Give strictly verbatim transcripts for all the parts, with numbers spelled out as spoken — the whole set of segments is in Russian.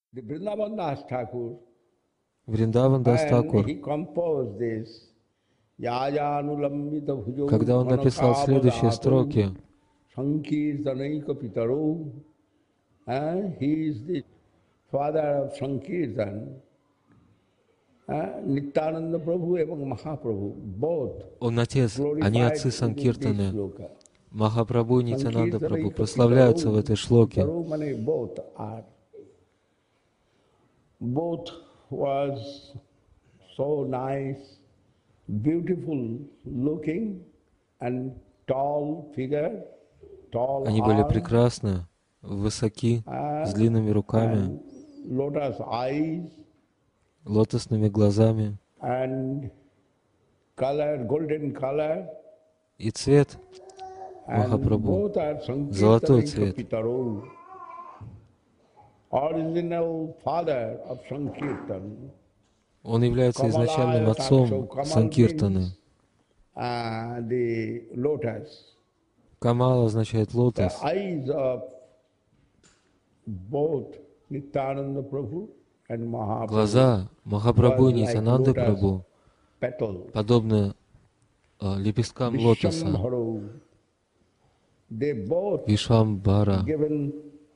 The Vrindavan Das Thakur, Вриндаван Дас and Такур, he composed this Yajanulambita bhujo когда он написал следующие ghanakavadatu строки, sankirtanaika pitaro, and he is the father of Sankirtan, uh, Nityananda Prabhu and Mahaprabhu, both он отец, они glorified отцы in this Санкиртаны. sloka. Махапрабху и Нитянанда Прабху Sankirtanaika прославляются в pitaro, этой шлоке. pitaro means both are. Both was so nice, beautiful looking and tall figure, tall Они были arm, прекрасны, высоки, с uh, длинными руками, and lotus eyes, лотосными глазами. and color, golden color, И цвет and Махапрабху, both are золотой Sankirtanaika цвет. Pitaro, original father of Sankirtan. Он является изначальным Kamalaya отцом Tamso, Kamal Санкиртаны. means uh, the lotus. Камал означает The лотос. eyes of both Nityananda Prabhu and Mahaprabhu Глаза Махапрабху и was like Нитянанды lotus Прабху petal. подобны э, лепесткам лотоса. Vishwambharo. They both Вишвамбара. given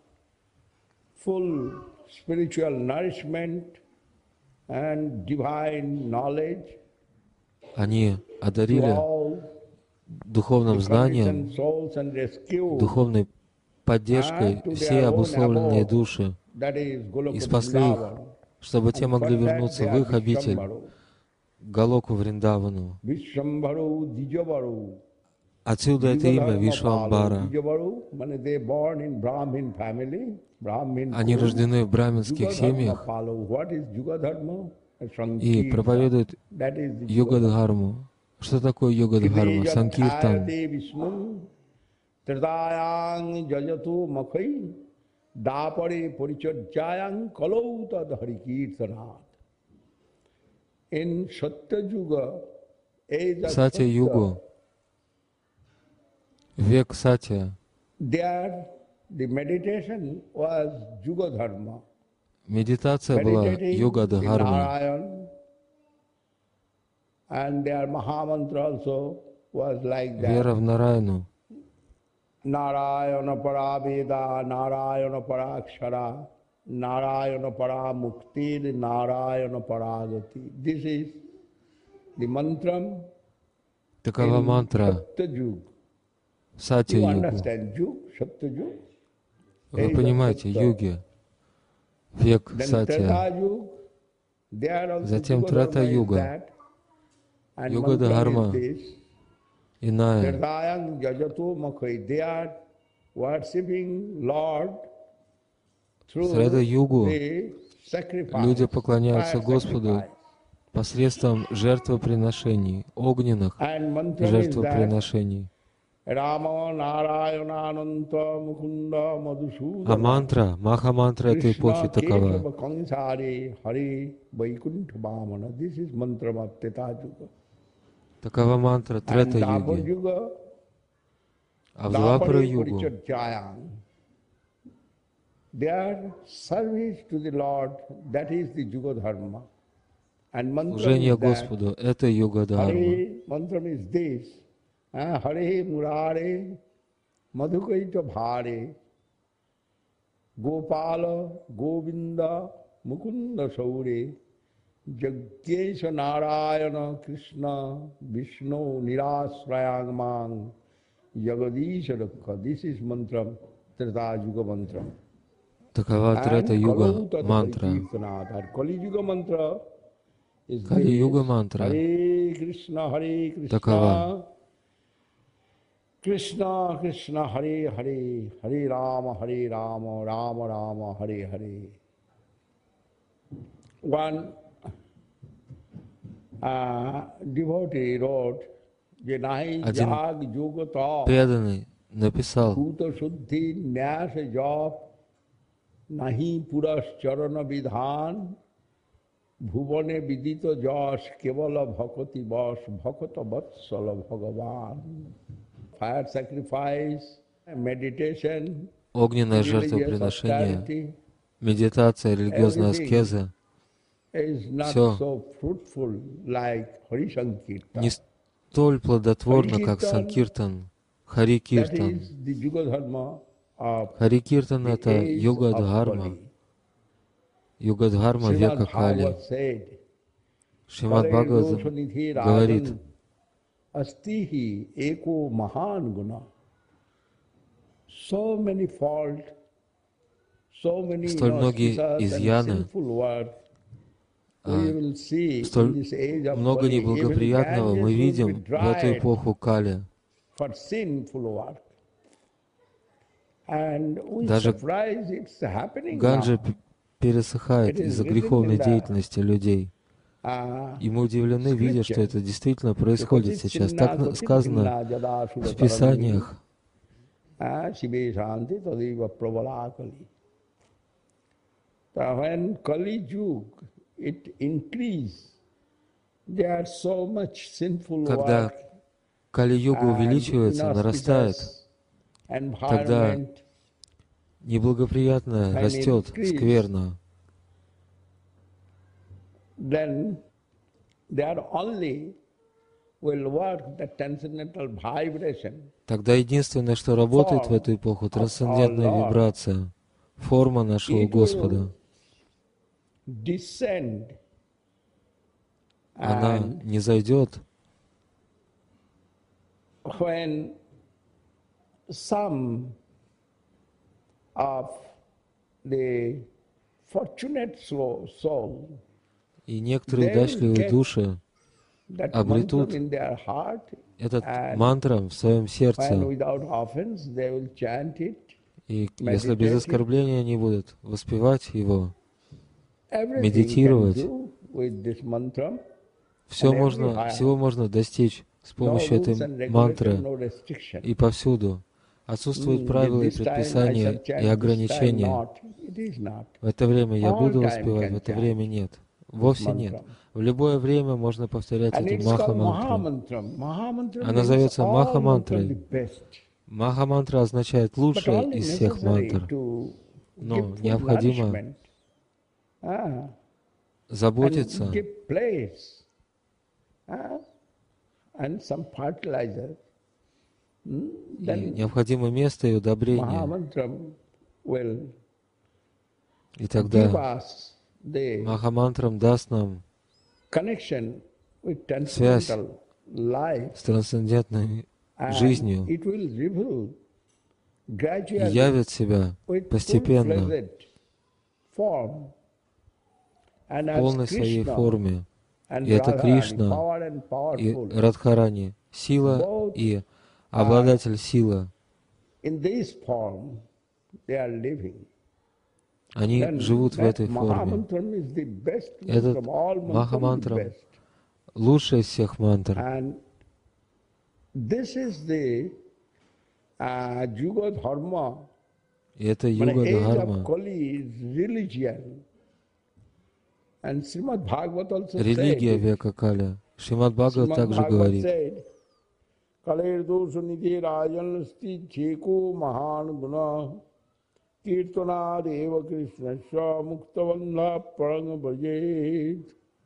full spiritual nourishment and divine knowledge Они to одарили all духовным the знанием, conditioned souls and rescued духовной поддержкой все обусловленные души that is и Goloka спасли их, Vrindavan. чтобы те And могли for that вернуться they в are их обитель, Vishwambharo. Галоку Вриндавану. Vishwambharo, Dijavaru. Отсюда это имя Yugadharma Вишвамбара. Palu. Dijavaru, when they born in Brahmin family, Brahmin Они Kuru. рождены в браминских Yugadharma семьях Palu. What is Yugadharma? и Sankirtan. проповедуют That is the Yugadharma. Йогадхарму. Что такое Йогадхарма? Санкиртан. Kidejatthayate Vishnu Tridayang Jajatu Makhai Dapare Parichajayang Kalauta Harikirtanat. In Satya Yuga, age В of Сатья-югу, Satya, век Сатья, there the meditation was Yuga Dharma. медитация была Meditating in Йога-дхармой. Narayan, and their Mahamantra also was like Вера that. в Нараяну. Narayana Parabeda, Narayana Parakshara, Narayana Paramukti, Narayana Paragati. This is the mantra Такова in мантра Satyajug. You Сатья-югу. understand Jug, Satyajug? Вы Age of понимаете, Satya. юги, век Then Сатья. Treta-yug, there also Затем Yuga Dharma is Трета-юга, that. And Юга-дхарма mantra is this. иная. Tridayang Jajato Makhai. They are worshipping Lord В through Трета-югу the sacrifice, люди поклоняются fire Господу sacrifice. посредством жертвоприношений, огненных And mantra is that жертвоприношений. Rama Narayana Ananta Mukunda А Madhusudana мантра, маха-мантра этой эпохи Krishna такова. Kesava Kansare Hari Vaikuntha Vamana. This is mantra of Treta Yuga. Такова мантра And Трета-юги. Dwapar Yuga, А в Dwapare Двапара-югу Parichajayang. Their service to the Lord, that is the Yuga Dharma. And mantra служение is that Господу — это Йога-дхарма. Hare, mantra is this. uh, Hare Murare Madhukaita Bhare Gopala Govinda Mukunda Saure Jagyesha Narayana Krishna Vishnu Nirasrayangman Jagadisha Rakha. This is mantra, Treta Yuga mantra. Такова And Трета-юга Kalauta мантра. Harikirtanat. Our Kali Yuga mantra is Кали-юга this. мантра Hare Krishna, Hare Krishna, такова. Krishna Krishna, Hare Hare, Hare Rama, Hare Rama, Rama Rama, Hare Hare. One uh, devotee wrote, Je nahi Один jag yugata преданный написал: bhuta shuddhi nyasa jap nahi puras charana vidhan bhuvane vidita jas kevala bhakati vas bhakata vatsala bhagavan. Fire sacrifice, meditation, огненное religious жертвоприношение, austerity, медитация, религиозная аскеза, is not все so fruitful like не Harishankirtan. столь плодотворно, как Харикиртан, Санкиртан, Хари that Киртан. is the Yuga Dharma of Хари Киртан — the это age йога-дхарма, of Kali. йога-дхарма века Srimad Кали. Bhagavad said, Шримад Kale Бхагаватам doshanithi говорит, rajan astihi eko mahan guna. So many faults, so many столь многие inauspicious and изъяны, sinful words а, we will see in столь this age of много Kali. Even неблагоприятного мы Ganges will be видим в эту dried эпоху Кали. for sinful work. And we Даже surprised it's happening Ганджа now. п- пересыхает It is из-за written греховной in the, деятельности людей. uh, И мы удивлены, видя, что это действительно происходит сейчас. Так на- сказано в Писаниях. Shive Shanti Tadiva Prabala Kali. So when Kali Yug, it increased, there are so much sinful Когда work Кали-юга and увеличивается, нарастает, inauspicious тогда environment, неблагоприятно and растет, increase. скверно. then there only will work the transcendental vibration. Тогда единственное, что работает в эту эпоху, трансцендентная вибрация, форма нашего It Господа. will descend Она and не зайдет, when some of the fortunate soul, soul и некоторые They will удачливые get души that обретут mantra in their heart, этот and мантра в своем when сердце, without offense they will chant it. и если без meditate it. оскорбления они будут воспевать его, Everything can медитировать, do with this mantra. все and можно, everywhere. всего можно достичь с No помощью rules and этой regulations, мантры no restriction. и повсюду. Отсутствуют Mm, правила и this time I предписания shall chant, и this time ограничения. not. It is not. В это время я All буду time воспевать, в can это chant время нет. Вовсе нет. mantra. В любое время можно повторять And эту it's called маха-мантру. Mahamantram. Mahamantram Она means зовется all маха-мантрой. mantra the best. Маха-мантра означает But лучшая only из всех necessary мантр. to Но give full необходимо nourishment. Ah, and заботиться give place. Ah, and some fertilizer. Hmm? и Then необходимо место и удобрение. Mahamantram will И give тогда us the маха-мантрам даст нам connection with связь transcendental life, с трансцендентной and жизнью it will reveal и gradually явит себя with постепенно full-fledged form. And в as полной своей Krishna форме. and И это Radharani, Кришна power and и powerful, Радхарани, сила both и обладатель силы. in this form they are living. Они Then живут в that этой форме. Mahamantram is the best Этот mantram, all mantram is маха-мантрам best. лучший из всех мантр. And this is the uh, Yuga Dharma. И это When юга age of дхарма, Kali is religion. And Srimad Bhagavat also религия said, века Кали. Шримад Бхагават Srimad также Bhagavat говорит, said, Kaler dosu nidhe rajan sti cheko mahan guna kirtana deva krishna sha muktavandha parang bhajet.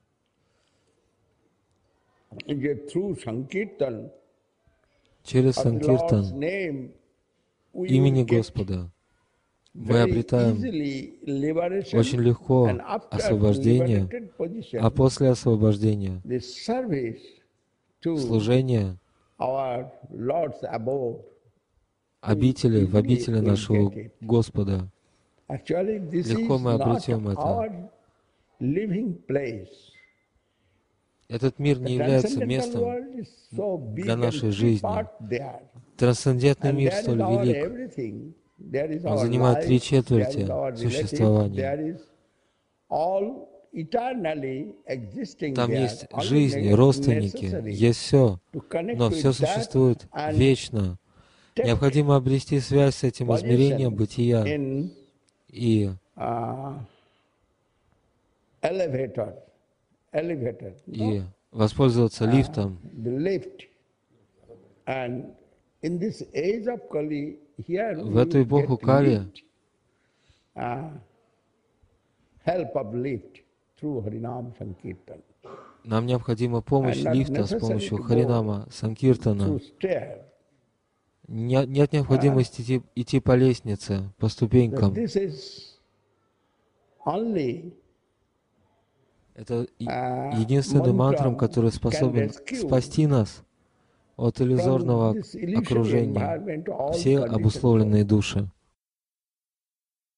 Through Sankirtan через of the Lord's Санкиртан name, we имени will get Господа мы very обретаем easily liberation, очень легко and after освобождение, liberated position, а после освобождения the service to служение our Lord's abode. обители, в easily обители will нашего get it. Господа. Actually, this Легко is мы not обретем это. our living place. Этот мир не The является transcendental местом world is so big для and нашей жизни. three-part there. Трансцендентный And мир there is столь our велик. everything. There is Он our занимает три life, there четверти is our relatives, существования. there is all eternally existing Там there. есть Only жизнь, necessary родственники, есть все, to connect но with все that существует and вечно. take Необходимо обрести связь с этим измерением position бытия in и uh, elevator, elevator, и воспользоваться лифтом. the lift. And in this age of Kali, here В we эту эпоху get Кали lift. Uh, help of lift through Harinam Sankirtan. Нам необходима помощь лифта с помощью Харинама Санкиртана. Нет, нет необходимости идти, идти по лестнице, по ступенькам. Это единственный мантрам, который способен спасти нас от иллюзорного окружения, все обусловленные души.